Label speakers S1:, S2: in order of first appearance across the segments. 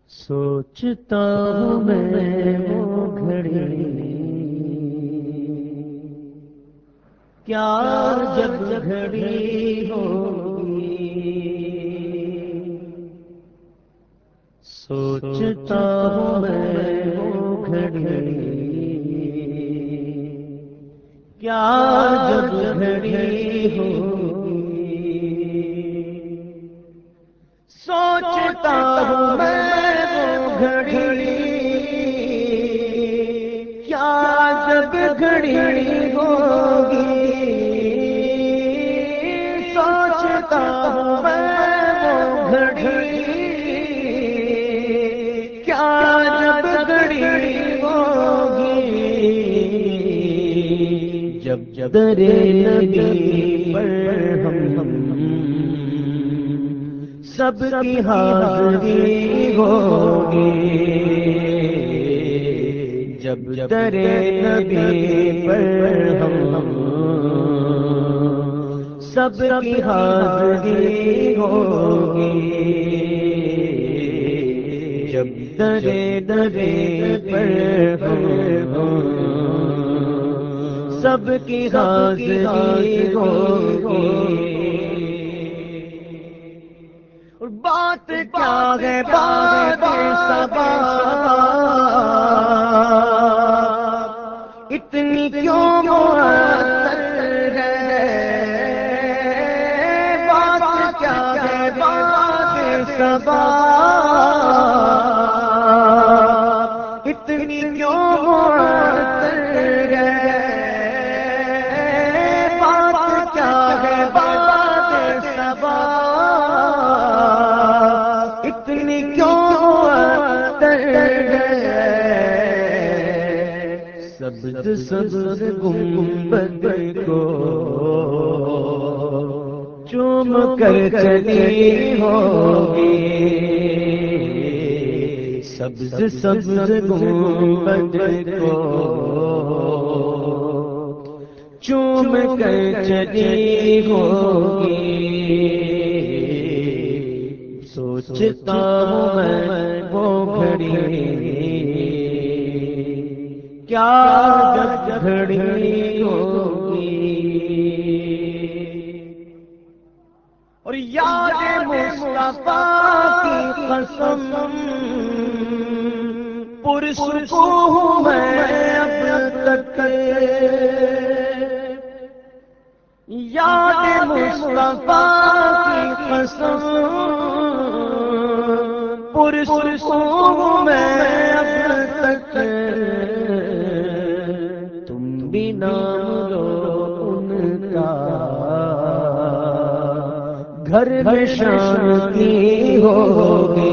S1: سوچتا ہوں میں وہ گھڑی کیا جب گھڑی ہوگی، سوچتا ہوں میں وہ گھڑی کیا جب گھڑی ہوگی، سوچتا ہوں میں وہ گھڑی کیا جب گھڑی ہوگی، سوچتا ہوں میں وہ گھڑی کیا جب گھڑی ہوگی، جب درِ نبی پر ہم سب کی حاضری ہوگی، جب درِ نبی پر ہم سب کی حاضری ہوگی، جب درِ نبی پر ہم سب کی حاضری ہوگی۔ اور بات کیا ہے بات صبا، اتنی کیوں معطل ہے، بات کیا ہے بات صبا، اتنی کیوں معطل ہے، بات کیا ہے بات صبا، اتنی کیوں معطل ہے، سبز سبز گنبد کو چوم کر چلی ہوگی، سبز سبز گنبد کو چوم کر چلی ہوگی، سوچتا ہوں میں وہ گھڑی کیا جب گھڑی ہوگی، اور یاد مصطفیٰ کی قسم پرسکون ہوں میں اب تک، یاد مصطفیٰ کی قسم پرسکون ہوں میں اب تک، تم بھی نام لو ان کا گھر میں شانتی ہوگی،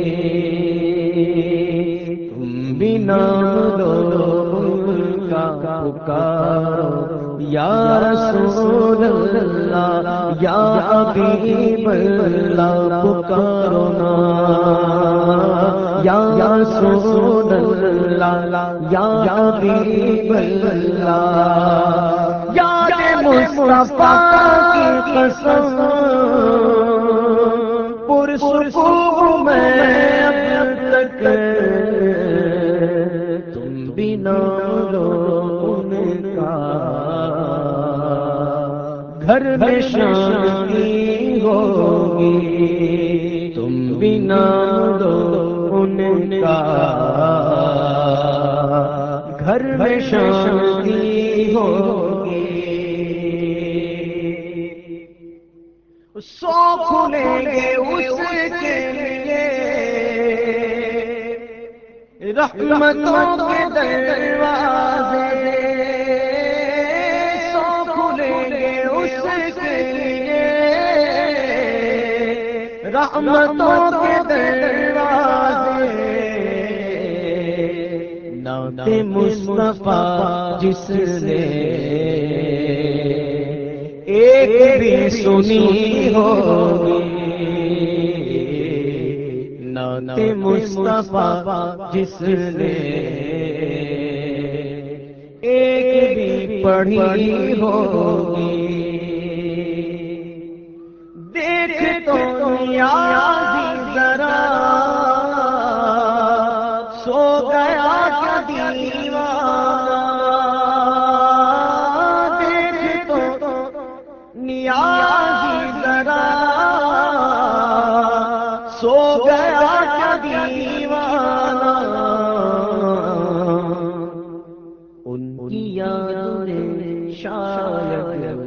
S1: تم بھی نام لو ان کا پکارو یا رسول اللہ یا حبیب اللہ، پکارو نا یا رسول اللہ یا حبیب اللہ، یاد مصطفیٰ کی قسم پرسکون میں اب تک، تم بھی نام لو ان کا گھر میں شانتی ہوگی، تم بھی نام لو ان کا گھر میں شانتی ہوگی، سو کھلیں گے اس کے لیے رحمتوں کے دروازے، سو کھلیں گے اس کے لیے رحمتوں کے دروازے، نعت مصطفیٰ جس نے ایک بھی سنی ہوگی، نعت مصطفیٰ جس نے ایک بھی پڑھی ہوگی، دیکھ تو نیازی ذرا دیوانہ دیکھ تو نیازی ذرا سو گیا کیا دیوانہ، ان کی یاد نے شاید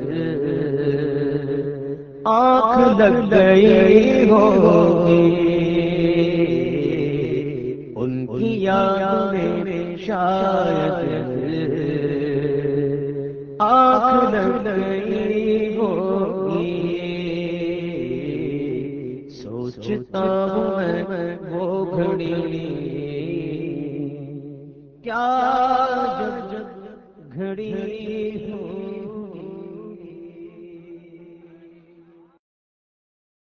S1: آنکھ لگ گئی ہوگی، ان کی یاد نے شاید آنکھ لگ گئی ہوگی، سوچتا ہوں میں وہ گھڑی کیا